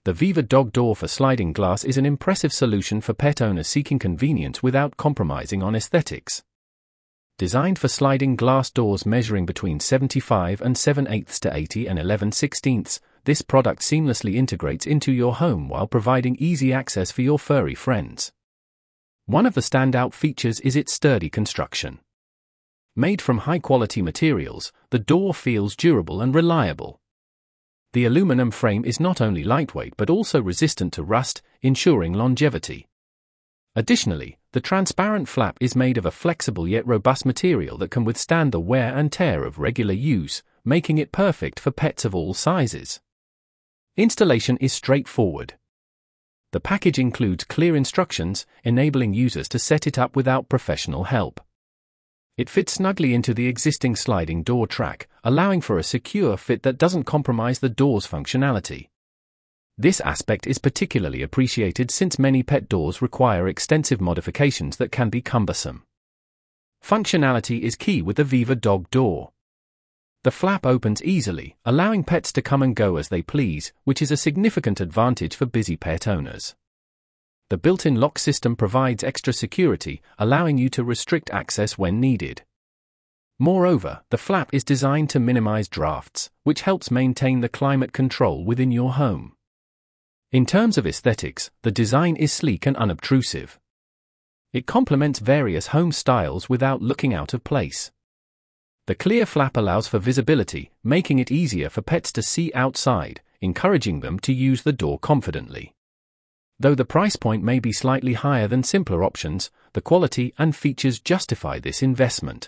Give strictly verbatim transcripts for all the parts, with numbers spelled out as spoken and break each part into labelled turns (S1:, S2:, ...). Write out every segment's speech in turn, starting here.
S1: The Viva Dog Door for sliding glass is an impressive solution for pet owners seeking convenience without compromising on aesthetics. Designed for sliding glass doors measuring between seventy-five and seven eighths to eighty and eleven sixteenths, this product seamlessly integrates into your home while providing easy access for your furry friends. One of the standout features is its sturdy construction. Made from high-quality materials, the door feels durable and reliable. The aluminum frame is not only lightweight but also resistant to rust, ensuring longevity. Additionally, the transparent flap is made of a flexible yet robust material that can withstand the wear and tear of regular use, making it perfect for pets of all sizes. Installation is straightforward. The package includes clear instructions, enabling users to set it up without professional help. It fits snugly into the existing sliding door track, allowing for a secure fit that doesn't compromise the door's functionality. This aspect is particularly appreciated since many pet doors require extensive modifications that can be cumbersome. Functionality is key with the Viva Dog Door. The flap opens easily, allowing pets to come and go as they please, which is a significant advantage for busy pet owners. The built-in lock system provides extra security, allowing you to restrict access when needed. Moreover, the flap is designed to minimize drafts, which helps maintain the climate control within your home. In terms of aesthetics, the design is sleek and unobtrusive. It complements various home styles without looking out of place. The clear flap allows for visibility, making it easier for pets to see outside, encouraging them to use the door confidently. Though the price point may be slightly higher than simpler options, the quality and features justify this investment.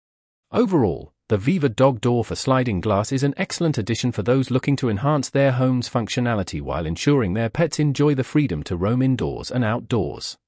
S1: Overall, the Viva Dog Door for sliding glass is an excellent addition for those looking to enhance their home's functionality while ensuring their pets enjoy the freedom to roam indoors and outdoors.